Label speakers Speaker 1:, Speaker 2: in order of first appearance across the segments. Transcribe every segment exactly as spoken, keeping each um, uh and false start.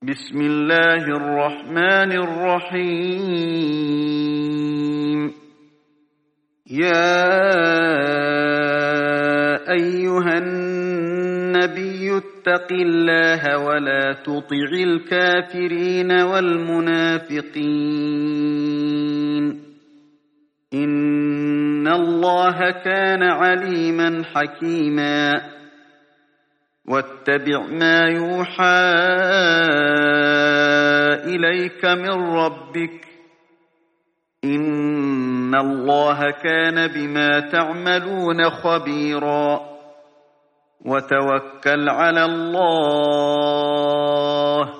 Speaker 1: بسم الله الرحمن الرحيم. يا أيها النبي اتق الله ولا تطع الكافرين والمنافقين إن الله كان عليما حكيما. واتبع ما يوحى إليك من ربك إن الله كان بما تعملون خبيرا. وتوكل على الله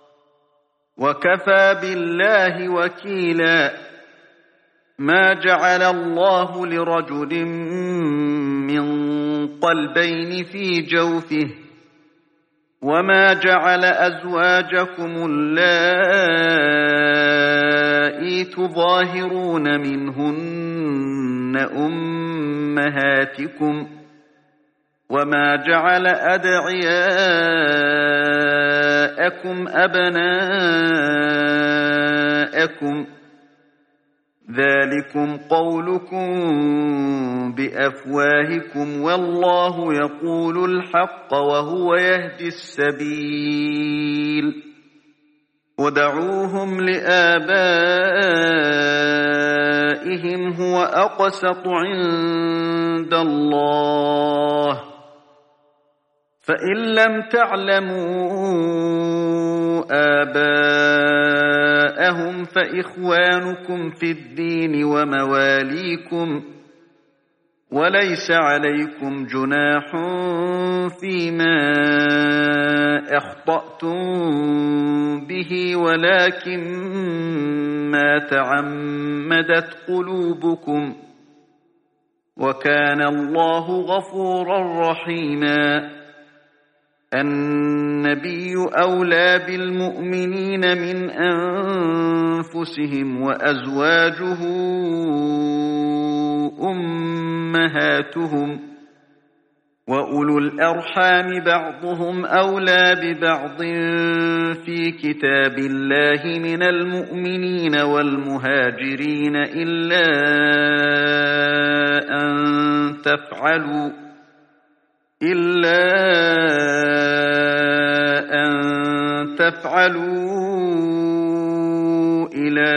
Speaker 1: وكفى بالله وكيلا. ما جعل الله لرجل من قلبين في جوفه وما جعل أزواجكم اللائي تظاهرون منهن أمهاتكم وما جعل أدعياءكم أبناءكم ذلكم قولكم بأفواهكم والله يقول الحق وهو يهدي السبيل. ودعوهم لآبائهم هو أقسط عند الله فإن لم تعلموا آباءهم فإخوانكم في الدين ومواليكم وليس عليكم جناح فيما أخطأتم به ولكن ما تعمدت قلوبكم وكان الله غفورا رحيما. النبي أولى بالمؤمنين من أنفسهم وأزواجه أمهاتهم وأولو الأرحام بعضهم أولى ببعض في كتاب الله من المؤمنين والمهاجرين إلا أن تفعلوا إلا أن تفعلوا إلى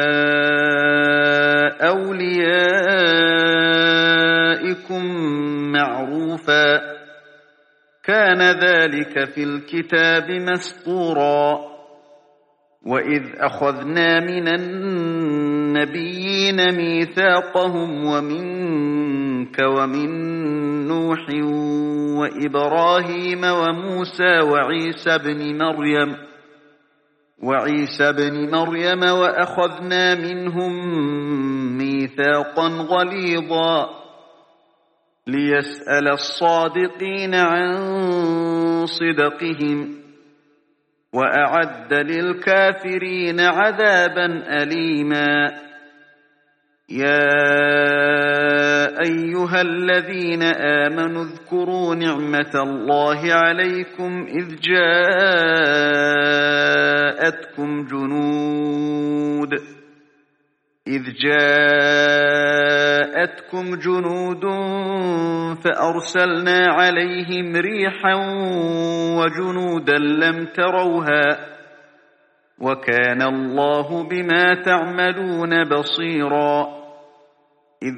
Speaker 1: أوليائكم معروفا كان ذلك في الكتاب مسطورا. وإذ أخذنا من النبيين ميثاقهم ومنك ومن نوح وإبراهيم وموسى وعيسى بن مريم وعيسى بن مريم وأخذنا منهم ميثاقا غليظا ليسأل الصادقين عن صدقهم وأعد للكافرين عذابا أليما. يا أيها الذين آمنوا اذكروا نعمة الله عليكم إذ جاءتكم جنود إذ جاءتكم جنود فأرسلنا عليهم ريحا وجنودا لم تروها وكان الله بما تعملون بصيرا. إذ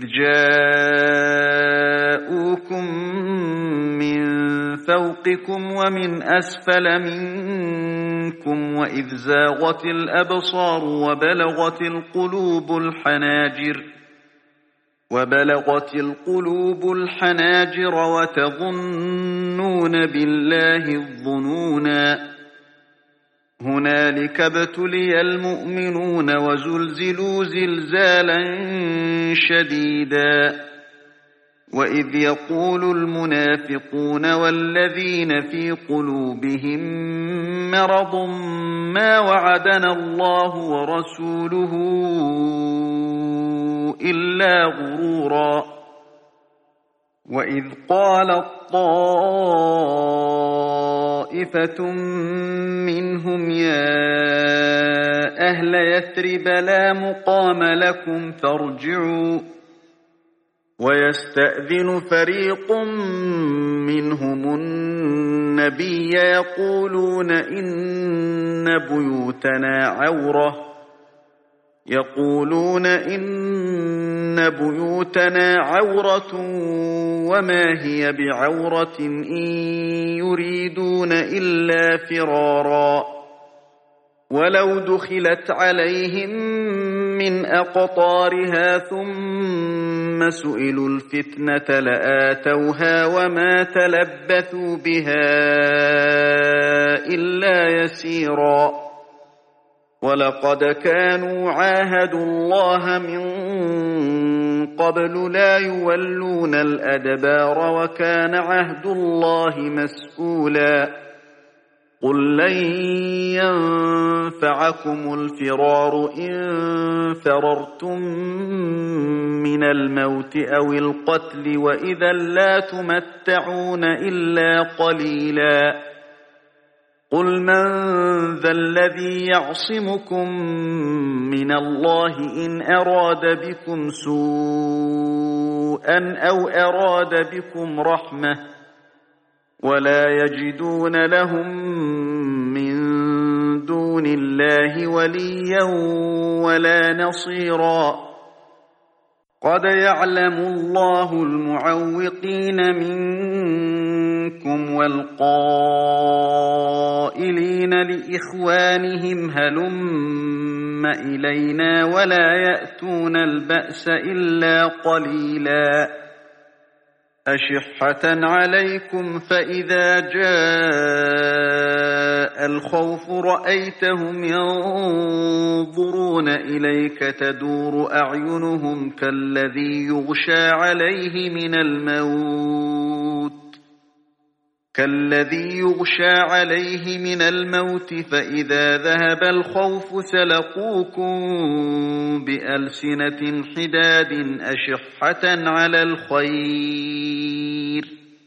Speaker 1: جاءوكم من فوقكم ومن أسفل منكم وإذ زاغت الأبصار وبلغت القلوب الحناجر وبلغت القلوب الحناجر وتظنون بالله الظنونا. هنالك ابتلي المؤمنون وزلزلوا زلزالا شديدا. وإذ يقول المنافقون والذين في قلوبهم مرض ما وعدنا الله ورسوله إلا غرورا. وإذ قالت طائفة منهم يا أهل يثرب لا مقام لكم فارجعوا ويستأذن فريق منهم النبي يقولون إن بيوتنا عورة يقولون إن بيوتنا عورة وما هي بعورة إن يريدون إلا فرارا ولو دخلت عليهم من أقطارها ثم سئلوا الفتنة لآتوها وما تلبثوا بها إلا يسيرا ولقد كانوا عاهدوا الله من قبل لا يولون الأدبار وكان عهد الله مسؤولا قل لن ينفعكم الفرار إن فررتم من الموت أو القتل وإذا لا تمتعون إلا قليلا قل من ذا الذي يعصمكم من الله إن أراد بكم سوءا أو أراد بكم رحمة ولا يجدون لهم من دون الله وليا ولا نصيرا قد يعلم الله المعوقين منكم والقائلين لإخوانهم هلم إلينا ولا يأتون البأس إلا قليلا أشحة عليكم فإذا جاء الخوف رأيتهم ينظرون إليك تدور أعينهم كالذي يغشى عليه من الموت كالذي يغشى عليه من الموت فإذا ذهب الخوف سلقوكم بألسنة حداد أشحة على الخير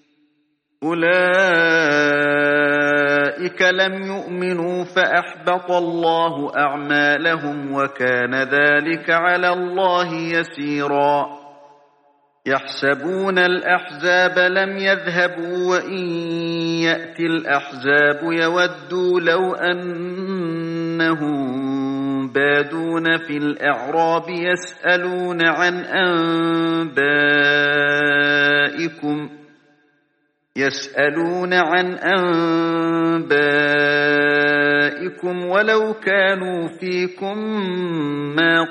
Speaker 1: أولئك لم يؤمنوا فأحبط الله أعمالهم وكان ذلك على الله يسيرا يحسبون الأحزاب لم يذهبوا وإن يأتي الأحزاب يودوا لو أنهم بادون في الأعراب يسألون عن أنبائكم يسألون عن أنبائكم ولو كانوا فيكم ما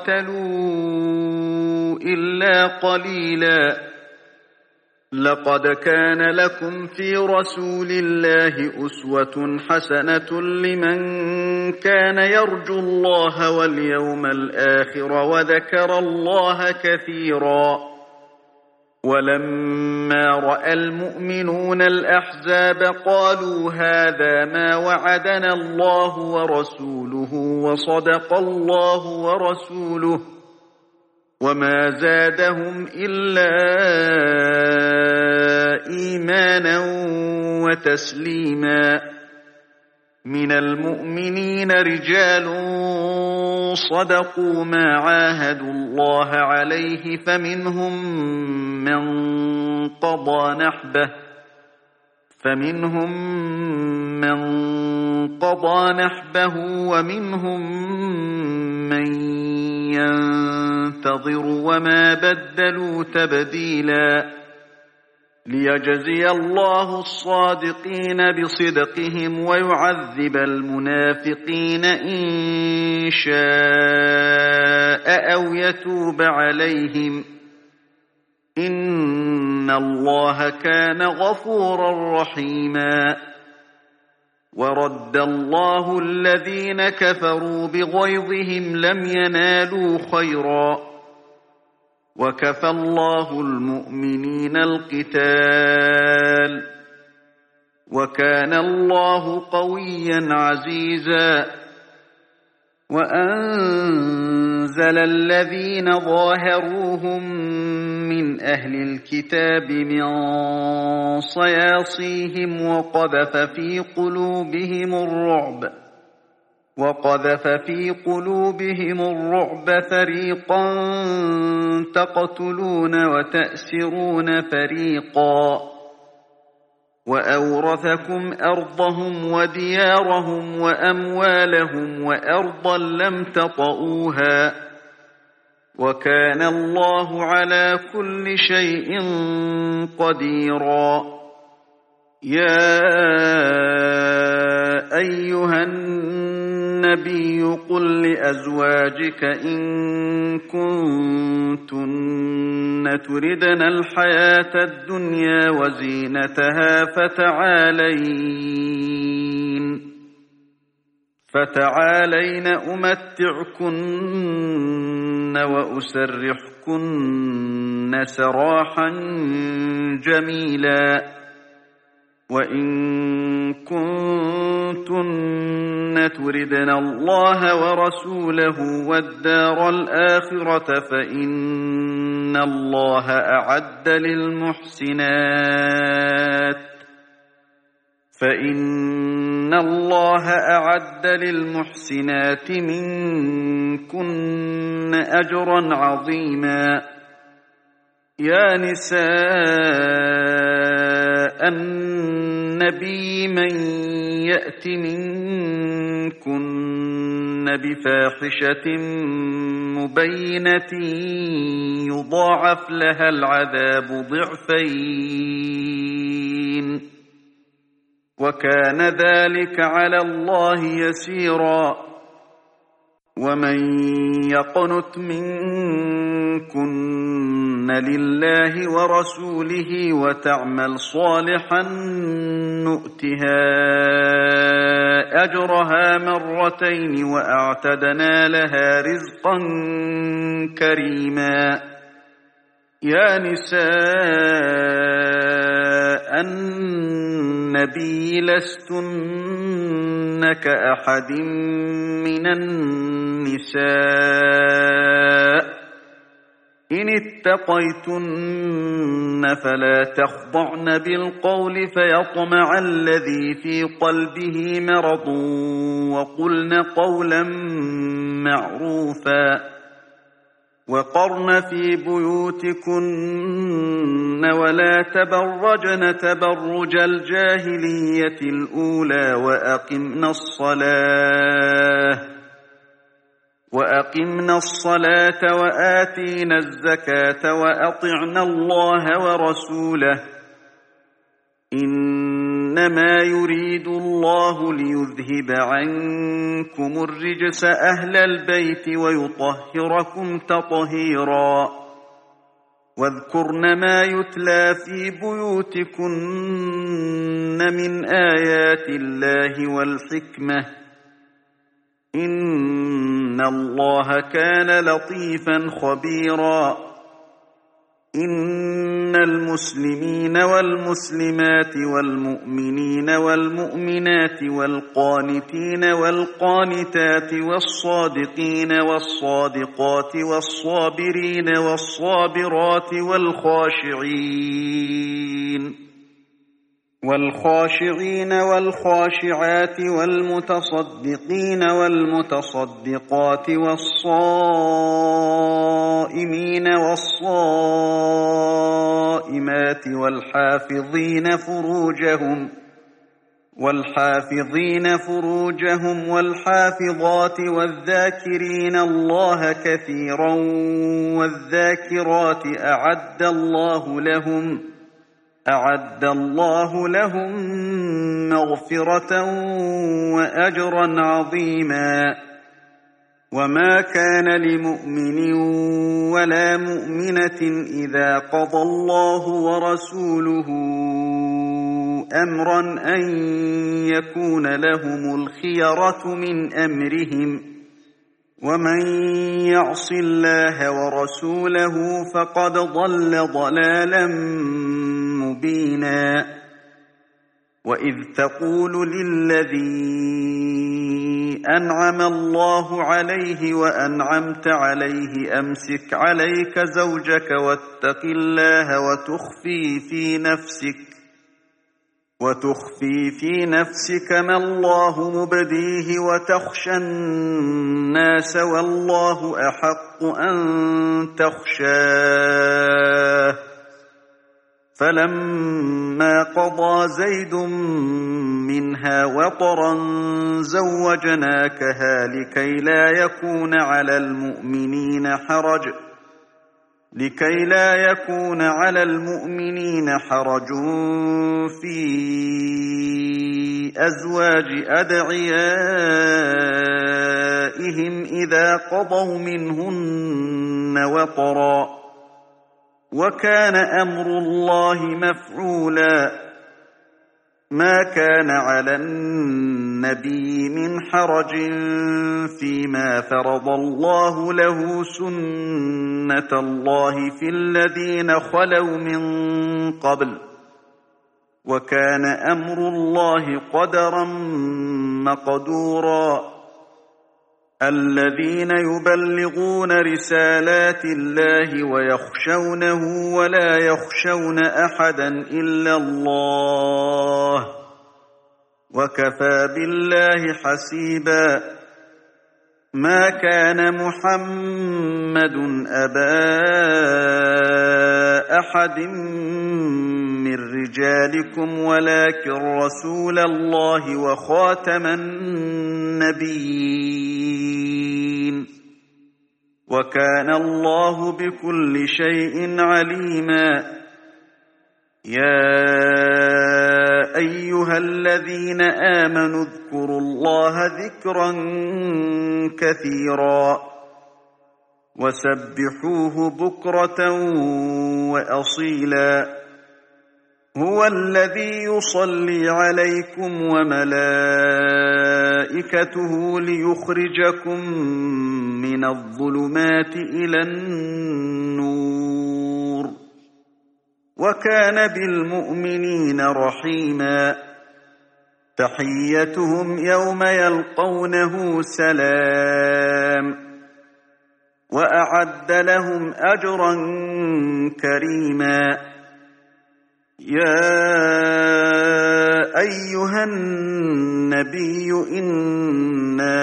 Speaker 1: قاتلوا إلا قليلا لقد كان لكم في رسول الله أسوة حسنة لمن كان يرجو الله واليوم الآخر وذكر الله كثيرا ولما رأى المؤمنون الأحزاب قالوا هذا ما وعدنا الله ورسوله وصدق الله ورسوله وما زادهم إلا إيمانا وتسليما من المؤمنين رجال صدقوا ما عاهدوا الله عليه فمنهم من قضى نحبه فمنهم من قضى نحبه ومنهم من ينتظر وما بدلوا تبديلا ليجزي الله الصادقين بصدقهم ويعذب المنافقين إن شاء أو يتوب عليهم إن الله كان غفورا رحيما ورد الله الذين كفروا بغيظهم لم ينالوا خيرا وكفى الله المؤمنين القتال وكان الله قويا عزيزا وأنزل الذين ظاهروهم من أهل الكتاب من صياصيهم وقذف في قلوبهم الرعب وقذف في قلوبهم الرعب فريقا تقتلون وتأسرون فريقا وأورثكم أرضهم وديارهم وأموالهم وأرضا لم تطئوها وكان الله على كل شيء قديرا. يا أيها النبي قل لأزواجك إن كنتن تردن الحياة الدنيا وزينتها فتعالين فتعالين أمتعكن وأسرحكن سراحا جميلا. وإن كنتن تردن الله ورسوله والدار الآخرة فإن الله أعد للمحسنات فإن الله أعد للمحسنات منكن أجرا عظيما. يا نساء النبي من يأت منكن بفاحشة مبينة يضاعف لها العذاب ضعفين وكان ذلك على الله يسيرا. ومن يقنت منكن لله ورسوله وتعمل صالحا نؤتها أجرها مرتين وأعتدنا لها رزقا كريما. يا نساء النبي لستن كأحد من النساء إن اتقيتن فلا تخضعن بالقول فيطمع الذي في قلبه مرض وقلن قولا معروفا. وقرن في بيوتكن ولا تبرجن تبرج الجاهلية الأولى وأقمنا الصلاة وأقمنا الصلاة وآتينا الزكاة وأطعنا الله ورسوله إنما يريد الله ليذهب عنكم الرجس أهل البيت ويطهركم تطهيرا. واذكرن ما يتلى في بيوتكن من آيات الله والحكمة إن الله كان لطيفا خبيرا. إن المسلمين والمسلمات والمؤمنين والمؤمنات والقانتين والقانتات والصادقين والصادقات والصابرين والصابرات والخاشعين والخاشعين والخاشعات والمتصدقين والمتصدقات والصائمين والصائمات والحافظين فروجهم والحافظين فروجهم والحافظات والذاكرين الله كثيرا والذاكرات أعد الله لهم أعد الله لهم مغفرة وأجرا عظيما. وما كان لمؤمن ولا مؤمنة إذا قضى الله ورسوله أمرا أن يكون لهم الخيرة من أمرهم ومن يعص الله ورسوله فقد ضل ضلالا مبينا. وإذ تقول للذي أنعم الله عليه وأنعمت عليه أمسك عليك زوجك واتق الله وتخفي في نفسك وتخفي في نفسك ما الله مبديه وتخشى الناس والله أحق أن تخشاه فلما قضى زيد منها وطرا زوجناكها لكي لا يكون على المؤمنين حرج لكي لا يكون على المؤمنين حرج في أزواج أدعيائهم إذا قضوا منهن وطرا وكان أمر الله مفعولا ما كان على النبي من حرج فيما فرض الله له سنة الله في الذين خلوا من قبل وكان أمر الله قدرا مقدورا الذين يبلغون رسالات الله ويخشونه ولا يخشون أحدا إلا الله وكفى بالله حسيبا ما كان محمد أبا أحد من رجالكم ولكن رسول الله وخاتم النبيين وكان الله بكل شيء عليما يا أيها الذين آمنوا اذكروا الله ذكرا كثيرا وسبحوه بكرة وأصيلا هو الذي يصلي عليكم وملائكته ليخرجكم من الظلمات إلى النور وكان بالمؤمنين رحيما تحيتهم يوم يلقونه سلام وأعد لهم أجرا كريما يا أيها النبي إنا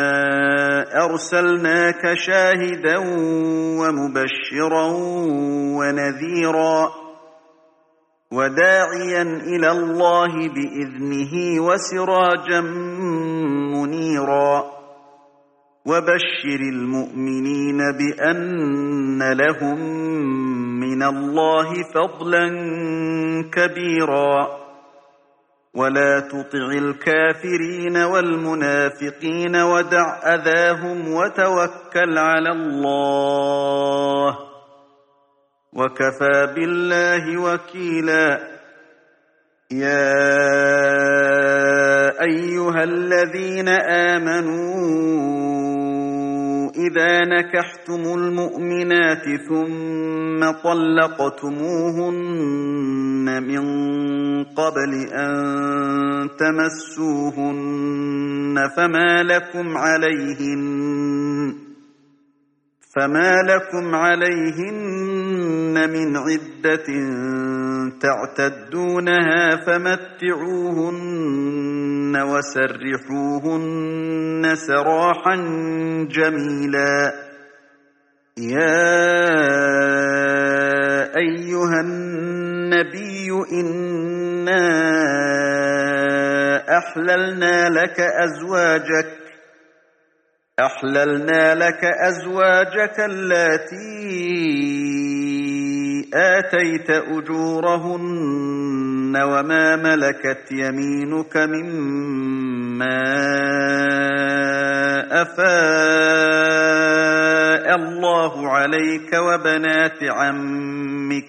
Speaker 1: أرسلناك شاهدا ومبشرا ونذيرا وداعيا إلى الله بإذنه وسراجا منيرا وبشر المؤمنين بأن لهم من الله فضلا كبيرا ولا تطع الكافرين والمنافقين ودع أذاهم وتوكل على الله وكفى بالله وكيلا يا أيها الذين آمنوا إذا نكحتم المؤمنات ثم طلقتموهن من قبل أن تمسوهن فما لكم عليهن فما لكم عليهن من عدة تعتدونها فمتعوهن وسرحوهن سراحا جميلا يا أيها النبي إنا أحللنا لك أزواجك أحللنا لك أزواجك اللاتي آتيت أجورهن وما ملكت يمينك مما أفاء الله عليك وبنات عمك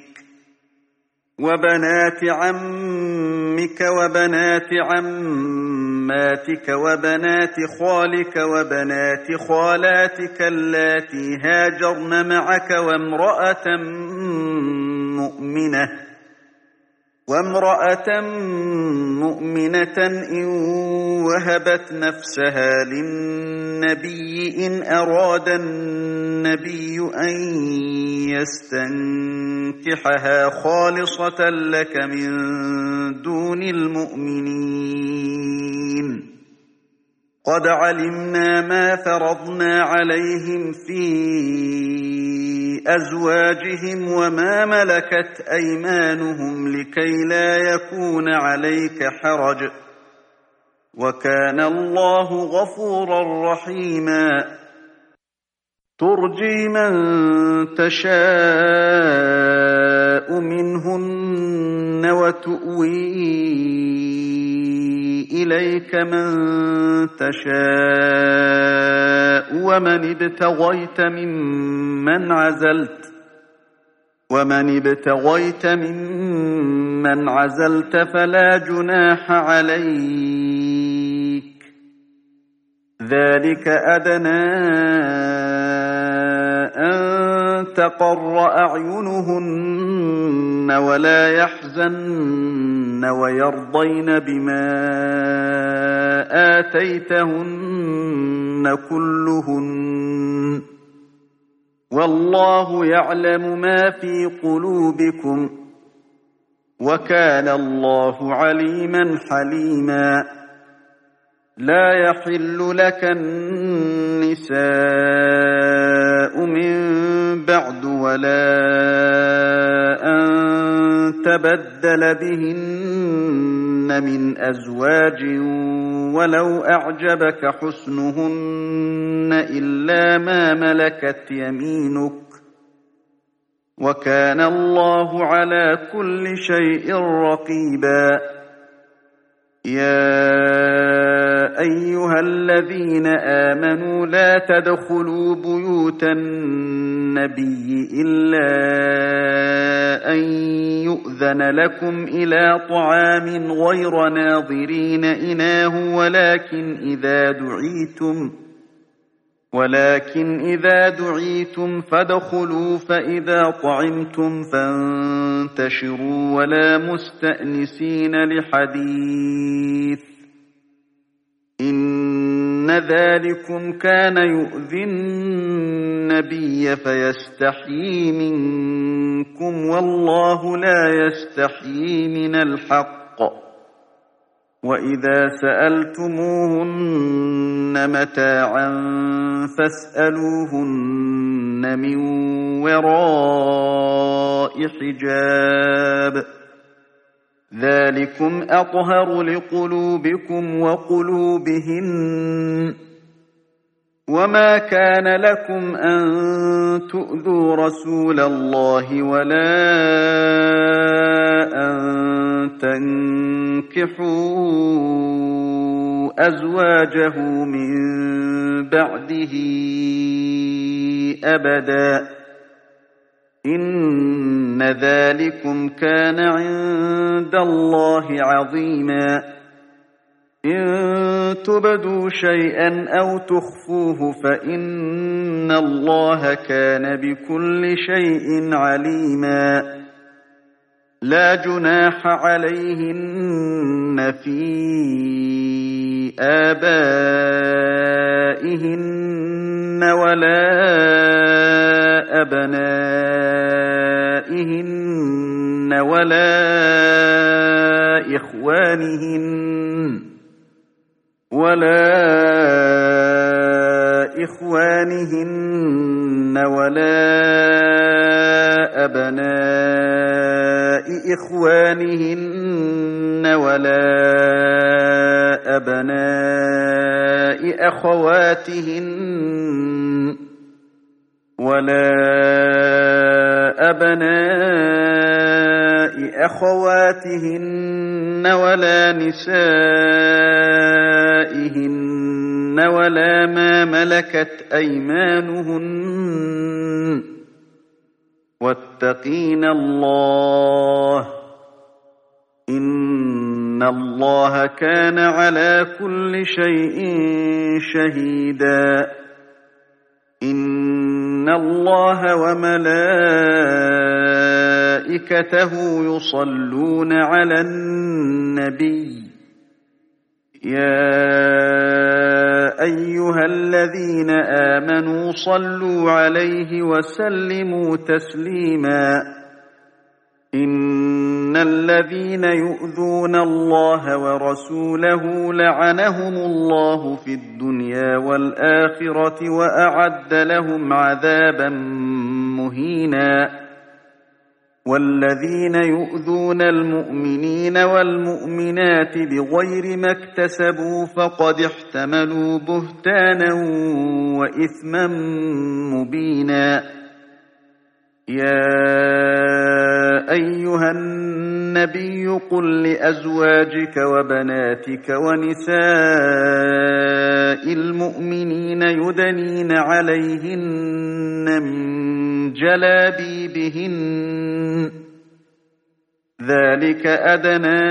Speaker 1: وبنات عمك وبنات عماتك وبنات خالك وبنات خالاتك اللاتي هاجرن معك وامرأة مؤمنة وامرأة مؤمنة إن وهبت نفسها للنبي إن أراد النبي أن يستنكحها خالصة لك من دون المؤمنين قد علمنا ما فرضنا عليهم في أزواجهم وما ملكت أيمانهم لكي لا يكون عليك حرج وكان الله غفورا رحيما ترجي من تشاء منهن وتؤوي إليك من تشاء ومن ابتغيت ممن عزلت ومن ابتغيت ممن عزلت فلا جناح عليك ذلك أدنى أن تقر أعينهن ولا يحزن ويرضين بما آتيتهن كلهن والله يعلم ما في قلوبكم وكان الله عليما حليما لا يحل لك النساء من بعد ولا أن تبدل بهن من أزواج ولو أعجبك حسنهن إلا ما ملكت يمينك وكان الله على كل شيء رقيبا يا أيها الذين آمنوا لا تدخلوا بيوت النبي إلا أن يؤذن لكم إلى طعام غير ناظرين إناه ولكن إذا دعيتم ولكن إذا دعيتم فادخلوا فإذا طعمتم فانتشروا ولا مستأنسين لحديث إن ذلكم كان يؤذي النبي فيستحيي منكم والله لا يستحيي من الحق وإذا سألتموهن متاعا فاسألوهن من وراء حجاب ذلكم أطهر لقلوبكم وقلوبهن وما كان لكم أن تؤذوا رسول الله ولا أن تنكحوا أزواجه من بعده أبدا إن ذلكم كان عند الله عظيما إن تبدوا شيئا أو تخفوه فإن الله كان بكل شيء عليما لا جناح عليهن في آبائهن ولا أبنائهن ولا إخوانهن ولا إخوانهن ولا أبناء إخوانهن ولا أبناء أخواتهن ولا أبناء أخواتهن ولا نسائهن ولا ما ملكت أيمانهن واتقين الله إن الله كان على كل شيء شهيدا إن الله وملائكته وملائكته يصلون على النبي يا أيها الذين آمنوا صلوا عليه وسلموا تسليما إن الذين يؤذون الله ورسوله لعنهم الله في الدنيا والآخرة وأعد لهم عذابا مهينا والذين يؤذون المؤمنين والمؤمنات بغير ما اكتسبوا فقد احتملوا بهتانا وإثما مبينا يا أيها النبي قل لأزواجك وبناتك ونساء المؤمنين يدنين عليهن من جلابيبهن ذلك أدنى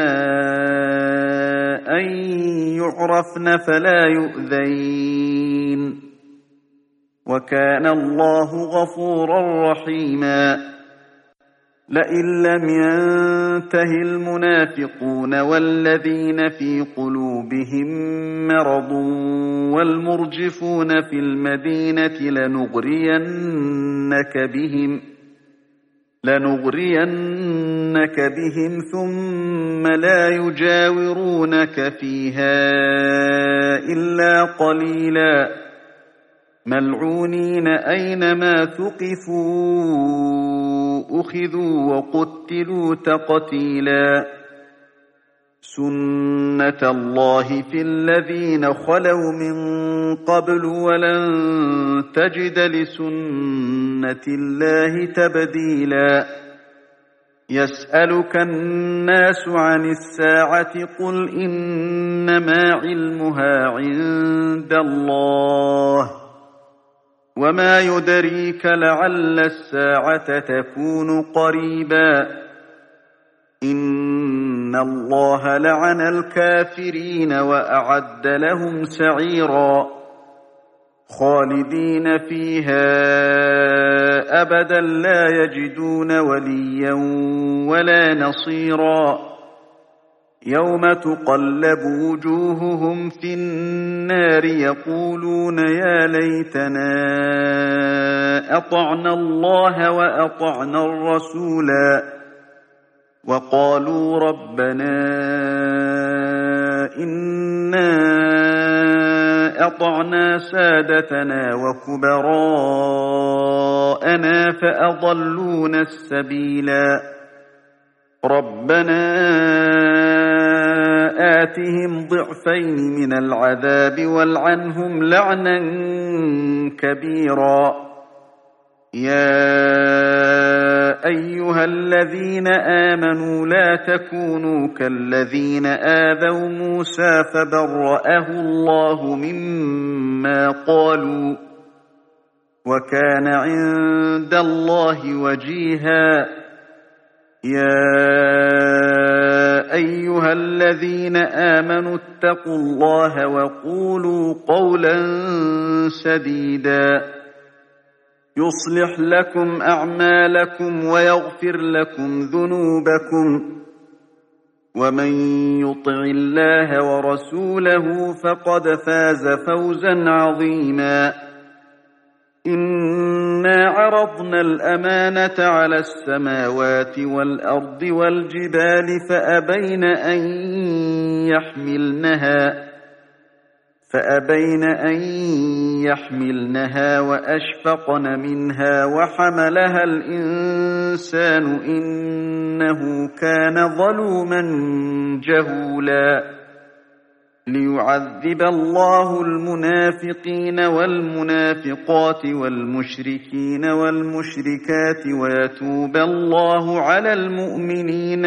Speaker 1: أن يعرفن فلا يؤذين وكان الله غفورا رحيما لئن لم ينته المنافقون والذين في قلوبهم مرض والمرجفون في المدينة لنغرينك بهم لنغرينك بهم ثم لا يجاورونك فيها إلا قليلا ملعونين أينما ثقفوا أخذوا وقتلوا تقتيلا سنة الله في الذين خلوا من قبل ولن تجد لسنة الله تبديلا يسألك الناس عن الساعة قل إنما علمها عند الله وما يدريك لعل الساعة تكون قريبا إن الله لعن الكافرين وأعد لهم سعيرا خالدين فيها أبدا لا يجدون وليا ولا نصيرا يوم تقلب وجوههم في النار يقولون يا ليتنا أطعنا الله وأطعنا الرسولا وقالوا ربنا إنا أطعنا سادتنا وكبراءنا فأضلونا السبيلا ربنا آتهم ضعفين من العذاب والعنهم لعنا كبيرا يا أيها الذين آمنوا لا تكونوا كالذين آذوا موسى فبرأه الله مما قالوا وكان عند الله وجيها يا أيها الذين آمنوا اتقوا الله وقولوا قولا سديدا يصلح لكم أعمالكم ويغفر لكم ذنوبكم ومن يطع الله ورسوله فقد فاز فوزا عظيما إنا عرضنا الأمانة على السماوات والأرض والجبال فأبين أن يحملنها فأبين أن يحملنها وأشفقن منها وحملها الإنسان إنه كان ظلوما جهولا ليعذب الله المنافقين والمنافقات والمشركين والمشركات ويتوب الله على المؤمنين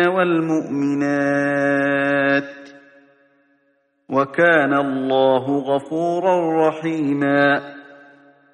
Speaker 1: والمؤمنات وكان الله غفورا رحيما